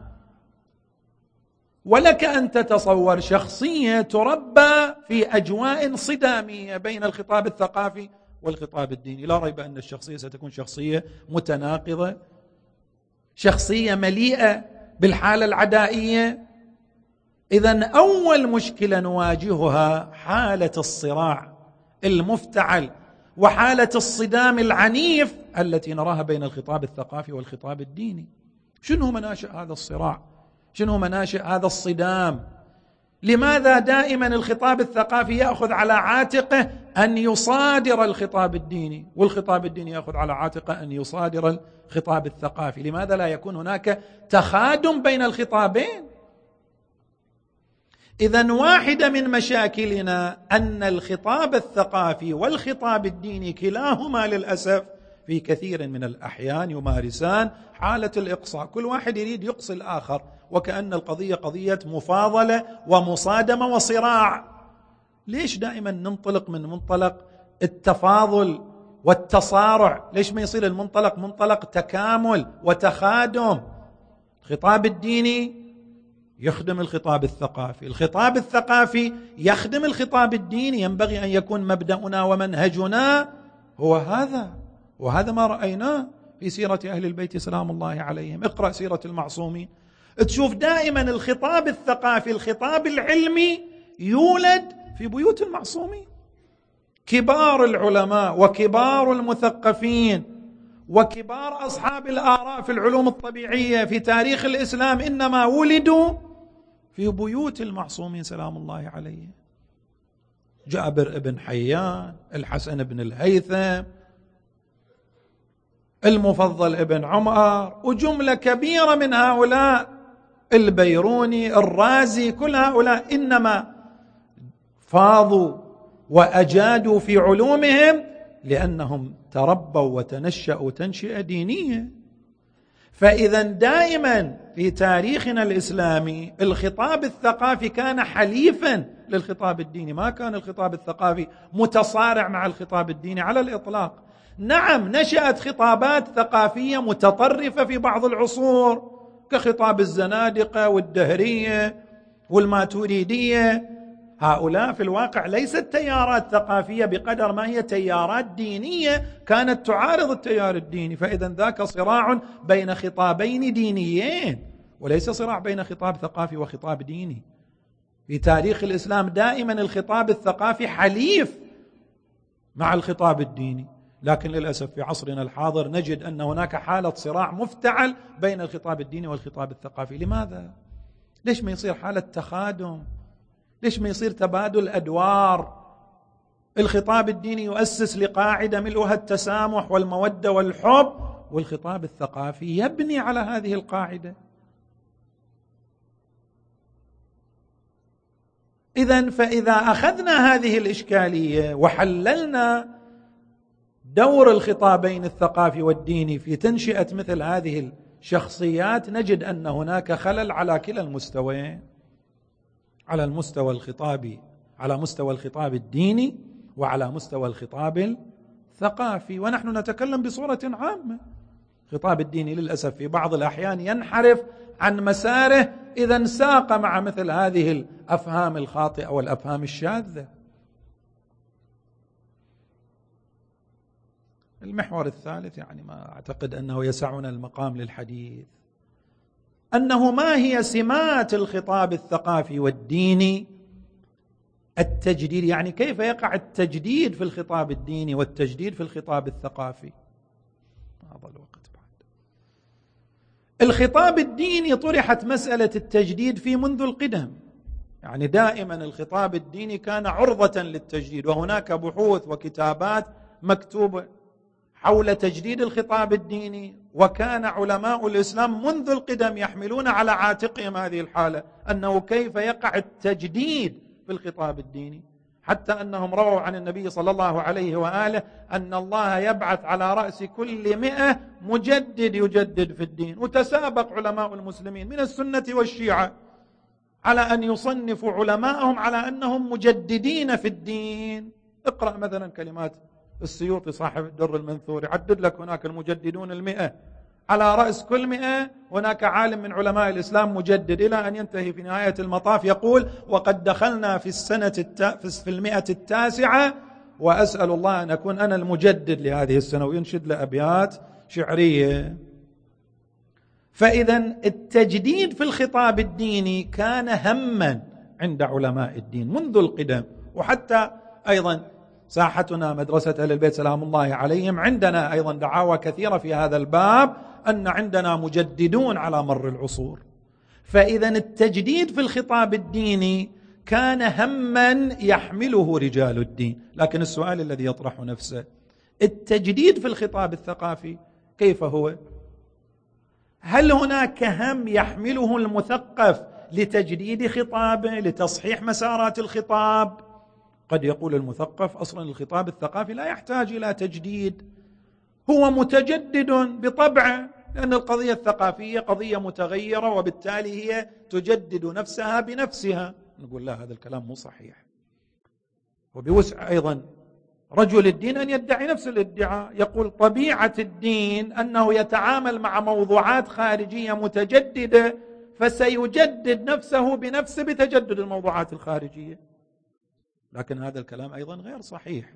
ولك أن تتصور شخصية تربى في أجواء صدامية بين الخطاب الثقافي والخطاب الديني، لا ريب أن الشخصية ستكون شخصية متناقضة، شخصية مليئة بالحالة العدائية. إذن أول مشكلة نواجهها حالة الصراع المفتعل وحالة الصدام العنيف التي نراها بين الخطاب الثقافي والخطاب الديني. شنو مناشئ هذا الصراع؟ شنو مناشئ هذا الصدام؟ لماذا دائما الخطاب الثقافي يأخذ على عاتقه أن يصادر الخطاب الديني والخطاب الديني يأخذ على عاتقه أن يصادر الخطاب الثقافي؟ لماذا لا يكون هناك تخادم بين الخطابين؟ إذن واحدة من مشاكلنا أن الخطاب الثقافي والخطاب الديني كلاهما للأسف في كثير من الأحيان يمارسان حالة الإقصاء، كل واحد يريد يقصي الآخر، وكأن القضية قضية مفاضلة ومصادمة وصراع. ليش دائما ننطلق من منطلق التفاضل والتصارع؟ ليش ما يصير المنطلق منطلق تكامل وتخادم؟ الخطاب الديني يخدم الخطاب الثقافي، الخطاب الثقافي يخدم الخطاب الديني. ينبغي أن يكون مبدأنا ومنهجنا هو هذا، وهذا ما رأيناه في سيرة أهل البيت سلام الله عليهم. اقرأ سيرة المعصومين، تشوف دائما الخطاب الثقافي، الخطاب العلمي يولد في بيوت المعصومين. كبار العلماء وكبار المثقفين وكبار أصحاب الآراء في العلوم الطبيعية في تاريخ الإسلام إنما ولدوا في بيوت المعصومين سلام الله عليه. جابر بن حيان، الحسن بن الهيثم، المفضل بن عمر، وجملة كبيرة من هؤلاء، البيروني، الرازي، كل هؤلاء إنما فاضوا وأجادوا في علومهم لأنهم تربوا وتنشأوا تنشئة دينية. فإذا دائما في تاريخنا الإسلامي الخطاب الثقافي كان حليفا للخطاب الديني، ما كان الخطاب الثقافي متصارع مع الخطاب الديني على الإطلاق. نعم، نشأت خطابات ثقافية متطرفة في بعض العصور كخطاب الزنادقة والدهرية والماتوريدية، هؤلاء في الواقع ليست تيارات ثقافية بقدر ما هي تيارات دينية كانت تعارض التيار الديني. فإذا ذاك صراع بين خطابين دينيين وليس صراع بين خطاب ثقافي وخطاب ديني. في تاريخ الإسلام دائما الخطاب الثقافي حليف مع الخطاب الديني، لكن للأسف في عصرنا الحاضر نجد أن هناك حالة صراع مفتعل بين الخطاب الديني والخطاب الثقافي. لماذا؟ ليش ما يصير حالة تخادم؟ ليش ما يصير تبادل أدوار؟ الخطاب الديني يؤسس لقاعدة ملؤها التسامح والمودة والحب، والخطاب الثقافي يبني على هذه القاعدة. إذن فإذا أخذنا هذه الإشكالية وحللنا دور الخطابين الثقافي والديني في تنشئة مثل هذه الشخصيات، نجد أن هناك خلل على كلا المستويين، على المستوى الخطابي، على مستوى الخطاب الديني وعلى مستوى الخطاب الثقافي. ونحن نتكلم بصورة عامة. الخطاب الديني للأسف في بعض الأحيان ينحرف عن مساره إذا انساق مع مثل هذه الأفهام الخاطئة والأفهام الشاذة. المحور الثالث، يعني ما أعتقد أنه يسعنا المقام للحديث، أنه ما هي سمات الخطاب الثقافي والديني؟ التجديد، يعني كيف يقع التجديد في الخطاب الديني والتجديد في الخطاب الثقافي. هذا الوقت بعد. الخطاب الديني طرحت مسألة التجديد في منذ القدم، يعني دائما الخطاب الديني كان عرضة للتجديد، وهناك بحوث وكتابات مكتوبة حول تجديد الخطاب الديني، وكان علماء الإسلام منذ القدم يحملون على عاتقهم هذه الحالة، أنه كيف يقع التجديد في الخطاب الديني، حتى أنهم رووا عن النبي صلى الله عليه وآله أن الله يبعث على رأس كل 100 مجدد يجدد في الدين. وتسابق علماء المسلمين من السنة والشيعة على أن يصنفوا علماءهم على أنهم مجددين في الدين. اقرأ مثلا كلمات السيوطي صاحب الدر المنثور، يعدد لك هناك المجددون 100، على رأس كل 100 هناك عالم من علماء الإسلام مجدد، إلى أن ينتهي في نهاية المطاف يقول: وقد دخلنا في في 109، وأسأل الله أن أكون أنا المجدد لهذه السنة، وينشد لأبيات شعرية. فإذا التجديد في الخطاب الديني كان همًا عند علماء الدين منذ القدم، وحتى أيضا ساحتنا مدرسة أهل البيت سلام الله عليهم عندنا أيضا دعاوى كثيرة في هذا الباب، أن عندنا مجددون على مر العصور. فإذا التجديد في الخطاب الديني كان همًا يحمله رجال الدين. لكن السؤال الذي يطرح نفسه، التجديد في الخطاب الثقافي كيف هو؟ هل هناك هم يحمله المثقف لتجديد خطابه، لتصحيح مسارات الخطاب؟ قد يقول المثقف: أصلا الخطاب الثقافي لا يحتاج إلى تجديد، هو متجدد بطبعه، لأن القضية الثقافية قضية متغيرة، وبالتالي هي تجدد نفسها بنفسها. نقول لا، هذا الكلام مو صحيح. وبوسع أيضا رجل الدين أن يدعي نفس الادعاء، يقول طبيعة الدين أنه يتعامل مع موضوعات خارجية متجددة، فسيجدد نفسه بنفسه بتجدد الموضوعات الخارجية. لكن هذا الكلام أيضا غير صحيح.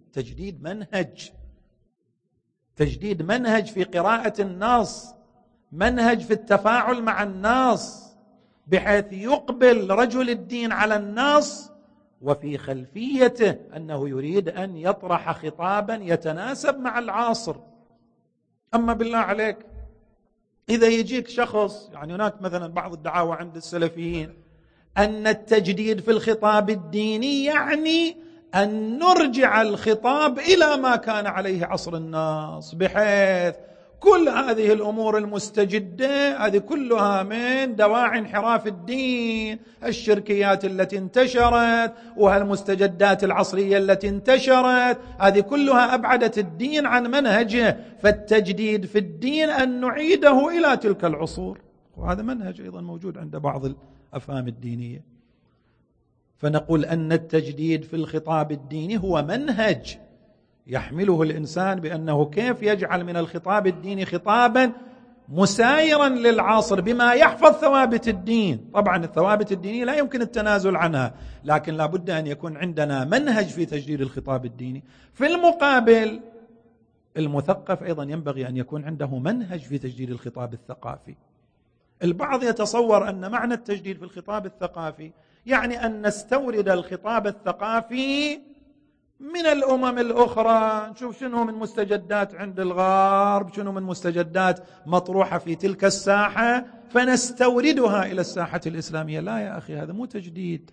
تجديد منهج في قراءة النص، منهج في التفاعل مع النص، بحيث يقبل رجل الدين على النص وفي خلفيته أنه يريد أن يطرح خطابا يتناسب مع العصر. أما بالله عليك إذا يجيك شخص، يعني هناك مثلا بعض الدعاوى عند السلفيين أن التجديد في الخطاب الديني يعني أن نرجع الخطاب إلى ما كان عليه عصر الناس، بحيث كل هذه الأمور المستجدة هذه كلها من دواعي انحراف الدين، الشركيات التي انتشرت وهالمستجدات العصرية التي انتشرت، هذه كلها أبعدت الدين عن منهجه. فالتجديد في الدين أن نعيده إلى تلك العصور، وهذا منهج أيضا موجود عند بعض الأفهام الدينية. فنقول أن التجديد في الخطاب الديني هو منهج يحمله الإنسان بأنه كيف يجعل من الخطاب الديني خطابا مسايرا للعصر بما يحفظ ثوابت الدين. طبعا الثوابت الدينية لا يمكن التنازل عنها، لكن لا بد أن يكون عندنا منهج في تجديد الخطاب الديني. في المقابل المثقف أيضا ينبغي أن يكون عنده منهج في تجديد الخطاب الثقافي. البعض يتصور أن معنى التجديد في الخطاب الثقافي يعني أن نستورد الخطاب الثقافي من الأمم الأخرى، نشوف شنو من مستجدات عند الغرب، شنو من مستجدات مطروحة في تلك الساحة فنستوردها إلى الساحة الإسلامية. لا يا أخي، هذا مو تجديد،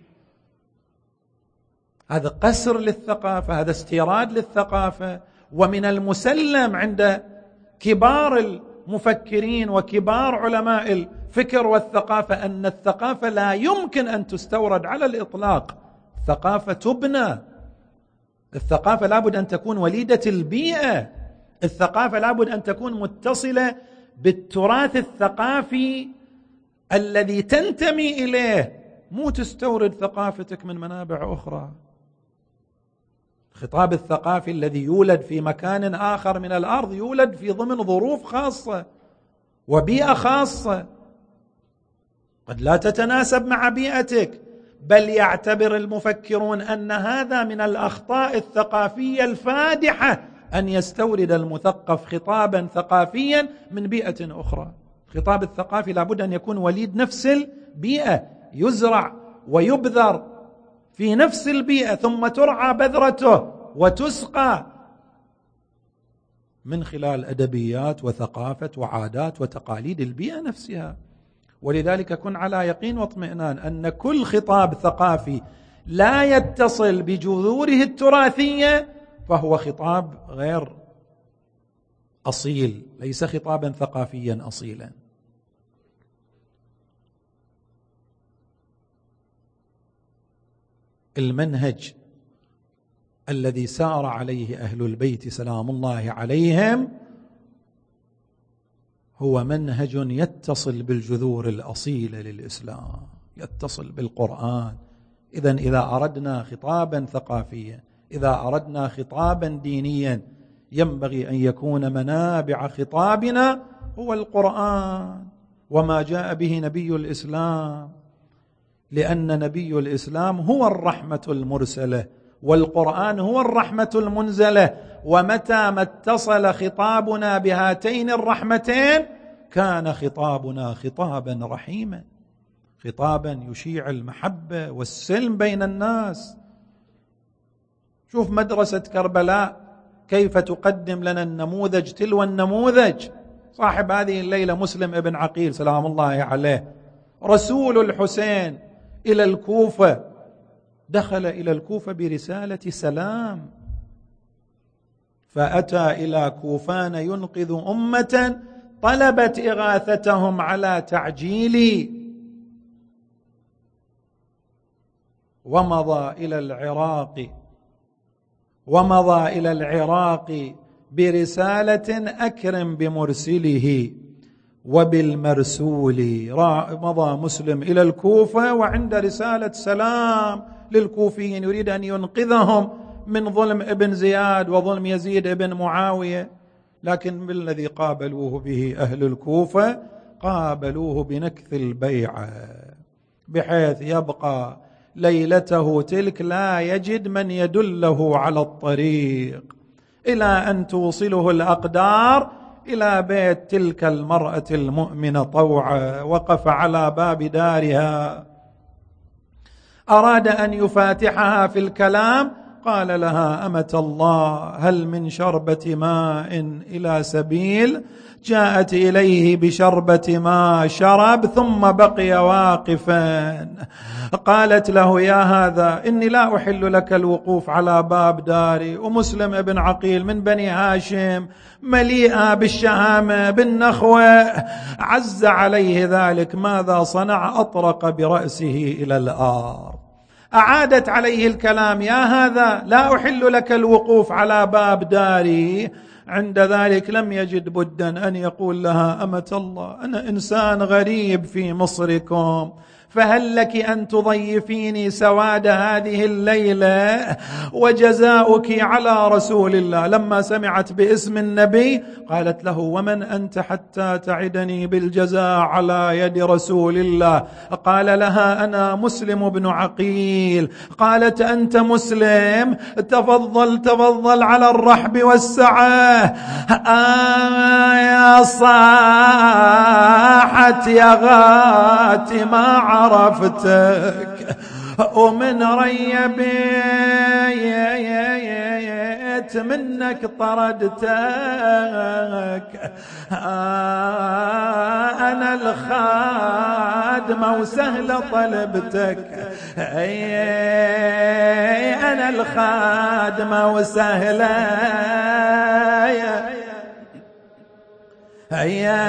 هذا قسر للثقافة، هذا استيراد للثقافة. ومن المسلم عند كبار المفكرين وكبار علماء الفكر والثقافة أن الثقافة لا يمكن أن تستورد على الإطلاق. الثقافة تبنى، الثقافة لابد أن تكون وليدة البيئة، الثقافة لابد أن تكون متصلة بالتراث الثقافي الذي تنتمي إليه، مو تستورد ثقافتك من منابع أخرى. الخطاب الثقافي الذي يولد في مكان آخر من الأرض يولد في ضمن ظروف خاصة وبيئة خاصة قد لا تتناسب مع بيئتك، بل يعتبر المفكرون أن هذا من الأخطاء الثقافية الفادحة أن يستورد المثقف خطابا ثقافيا من بيئة أخرى. الخطاب الثقافي لابد أن يكون وليد نفس البيئة، يزرع ويبذر في نفس البيئة ثم ترعى بذرته وتسقى من خلال أدبيات وثقافة وعادات وتقاليد البيئة نفسها. ولذلك كن على يقين واطمئنان أن كل خطاب ثقافي لا يتصل بجذوره التراثية فهو خطاب غير أصيل، ليس خطابا ثقافيا أصيلا. المنهج الذي سار عليه أهل البيت سلام الله عليهم هو منهج يتصل بالجذور الأصيلة للإسلام، يتصل بالقرآن. إذا أردنا خطابا ثقافيا، إذا أردنا خطابا دينيا، ينبغي أن يكون منابع خطابنا هو القرآن وما جاء به نبي الإسلام، لأن نبي الإسلام هو الرحمة المرسلة والقرآن هو الرحمة المنزلة. ومتى ما اتصل خطابنا بهاتين الرحمتين كان خطابنا خطابا رحيما، خطابا يشيع المحبة والسلم بين الناس. شوف مدرسة كربلاء كيف تقدم لنا النموذج تلو النموذج. صاحب هذه الليلة مسلم ابن عقيل سلام الله عليه، رسول الحسين إلى الكوفة، دخل إلى الكوفة برسالة سلام، فأتى إلى كوفان ينقذ أمة طلبت إغاثتهم على تعجيل، ومضى إلى العراق برسالة أكرم بمرسله وبالمرسول. مضى مسلم إلى الكوفة وعند رسالة سلام للكوفيين يريد أن ينقذهم من ظلم ابن زياد وظلم يزيد ابن معاوية، لكن بالذي قابلوه به أهل الكوفة قابلوه بنكث البيعة، بحيث يبقى ليلته تلك لا يجد من يدله على الطريق، إلى أن توصله الأقدار إلى بيت تلك المرأة المؤمنة طوعا. وقف على باب دارها، أراد أن يفاتحها في الكلام، قال لها: أمة الله، هل من شربة ماء إلى سبيل؟ جاءت إليه بشربة ماء شرب ثم بقي واقفا. قالت له: يا هذا، إني لا أحل لك الوقوف على باب داري، ومسلم ابن عقيل من بني هاشم مليئة بالشهامة بالنخوة. عز عليه ذلك، ماذا صنع؟ أطرق برأسه إلى الأرض. أعادت عليه الكلام: يا هذا، لا أحل لك الوقوف على باب داري. عند ذلك لم يجد بدا أن يقول لها: أمة الله، أنا إنسان غريب في مصركم، فهل لك أن تضيفيني سواد هذه الليلة وجزاؤك على رسول الله. لما سمعت باسم النبي قالت له: ومن أنت حتى تعدني بالجزاء على يد رسول الله؟ قال لها: أنا مسلم بن عقيل. قالت: أنت مسلم؟ تفضل على الرحب والسعة. يا صاحت يا غاتي ما عرفتك، ومن ريبيت منك طردتك. أنا الخادمة وسهلة طلبتك، أنا الخادمة وسهلة. هيا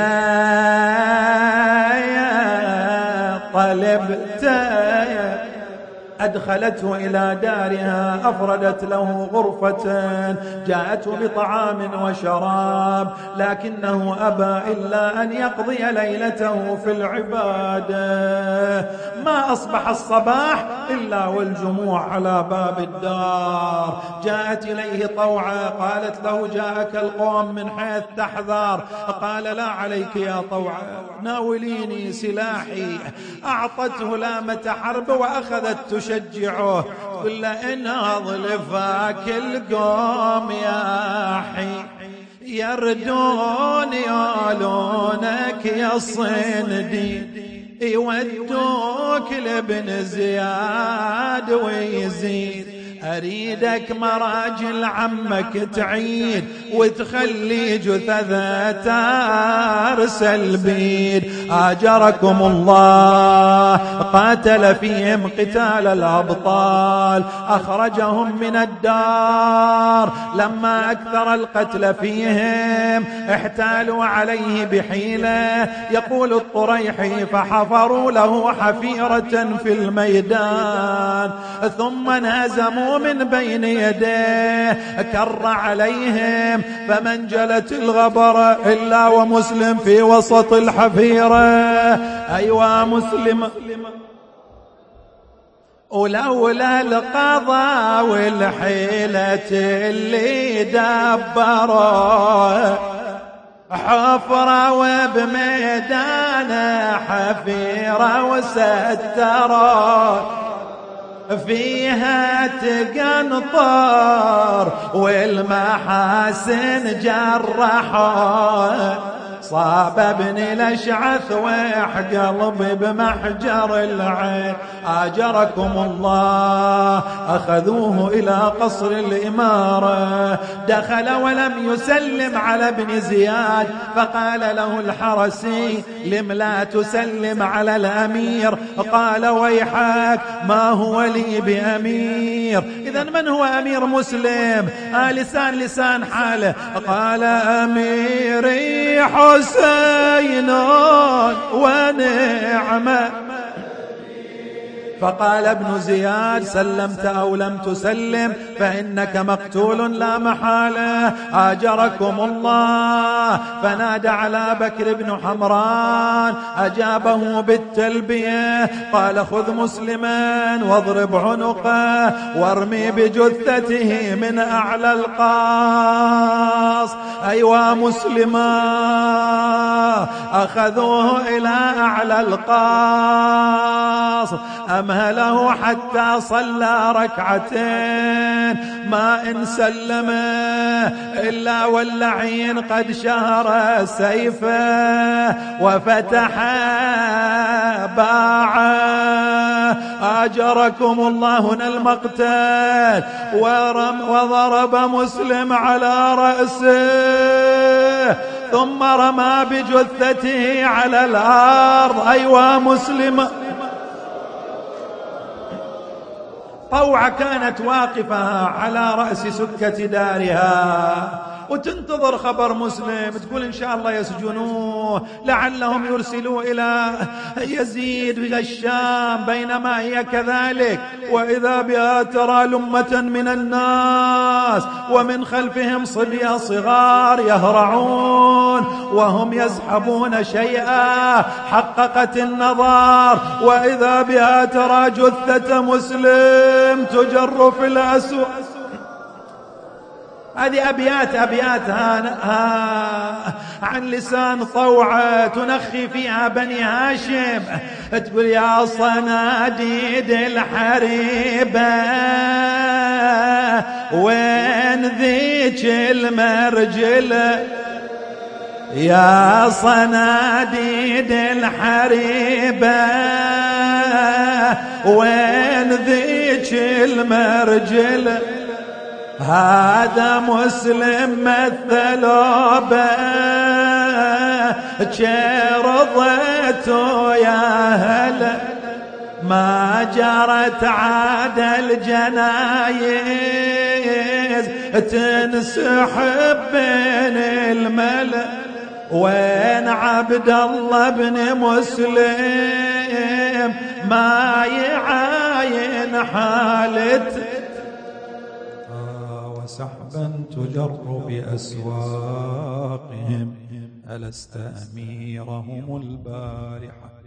طلبت. أدخلته إلى دارها، أفردت له غرفة، جاءته بطعام وشراب، لكنه أبى إلا أن يقضي ليلته في العبادة. ما أصبح الصباح إلا والجموع على باب الدار. جاءت إليه طوعة، قالت له جاءك القوم من حيث تحذر. قال لا عليك يا طوعة، ناوليني سلاحي. أعطته لامة حرب وأخذت تشجعه، تقول له انهض لفاك القوم يا حي، يردون يالونك يا صندي، يودوك لابن زياد ويزيد. أريدك مراجل عمك تعيد، وتخلي جثثه تارسل بيد. آجركم الله، قاتل فيهم قتال الأبطال، أخرجهم من الدار. لما أكثر القتل فيهم احتالوا عليه بحيلة، يقول الطريحي فحفروا له حفيرة في الميدان، ثم انهزموا من بين يديه، كر عليهم فمنجلت الغبر إلا ومسلم في وسط الحفيرة. أيوة مسلم. ولولا القضاء والحيلة اللي دبروا، حفرة وبميدانه حفيرة وستروا، فيها تقنطر والمحاسن جرحوا. صاب ابن الأشعث ويح قلبي بمحجر العين. آجركم الله، أخذوه إلى قصر الإمارة، دخل ولم يسلم على ابن زياد، فقال له الحرسي لم لا تسلم على الأمير؟ قال ويحك ما هو لي بأمير. إذن من هو أمير مسلم؟ لسان حاله. قال أميري حسين ونعمة. فقال ابن زياد سلمت أو لم تسلم فإنك مقتول لا محالة. آجركم الله. فنادى على بكر بن حمران، أجابه بالتلبية، قال خذ مسلما واضرب عنقه وارمي بجثته من أعلى القاص. أيوا مسلما. أخذوه إلى أعلى القاص، أمهله حتى صلى ركعتين، ما إن سلم إلا واللعين قد شهر سيفه وفتح باعه. آجركم الله. هنا المقتل، وضرب مسلم على رأسه، ثم رمى بجثته على الأرض. أيوا مسلم. طوعة كانت واقفة على رأس سكة دارها وتنتظر خبر مسلم، تقول إن شاء الله يسجنوه، لعلهم يرسلوا إلى يزيد في الشام، بينما هي كذلك وإذا بها ترى لمة من الناس ومن خلفهم صبية صغار يهرعون وهم يسحبون شيئا. حققت النظر وإذا بها ترى جثة مسلم تجر في الأسواق. هذه أبيات عن لسان طوعة تنخي فيها بني هاشم، تقول يا صناديد الحريبة وين ذيك المرجلة، يا صناديد الحريبة وين ذيك المرجلة. هذا مسلم مثلوا به رضيته يا هلا، ما جرت عاد الجنايز تنسحب بين الملأ، وين عبد الله بن مسلم ما يعاين حالته وسحبا تجر بأسواقهم ألست أميرهم البارحة